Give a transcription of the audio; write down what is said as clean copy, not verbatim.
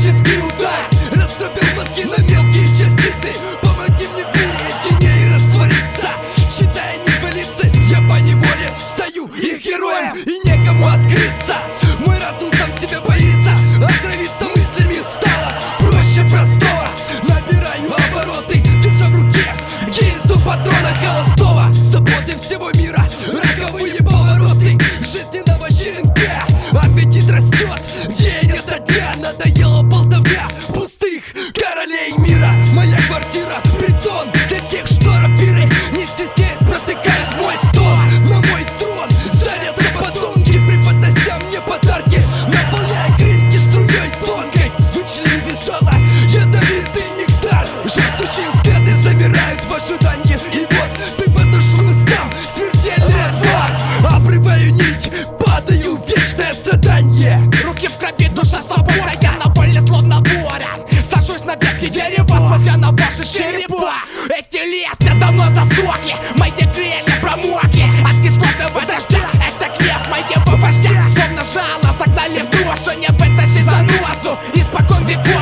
Магический удар растопил мозги на мелкие частицы. Помоги мне в мире теней раствориться. Считая небылицы, я поневоле стою их героем, и некому открыться. Мой разум сам себя боится, отравиться мыслями стало проще простого. Набираю обороты, держа в руке гильзу патрона холостого. Заботы всего мира, роковые повороты жизненного черенка. Аппетит растет, день ото дня. Надоела болтовня пустых королей мира. Моя квартира — притон для тех, что рапиры, не стесняясь, протыкают мой стол. На мой трон зарятся подонки, преподнося мне подарки, наполняя гринки струей тонкой. Вычленив из жала ядовитый нектар, жаждущие взгляды замирают в ожидании. И вот преподношу устам смертельный отвар. Обрываю нить, падаю в вечное страдание. Руки в крови, душа свобода, я на воле словно ворон. Сажусь на ветки дерева, смотря на ваши черепа. Эти листья давно засохли, мои крылья промокли от кислотного дождя. Это гнев моего вождя, словно жало загнали в душу, не вытащить занозу испокон веков.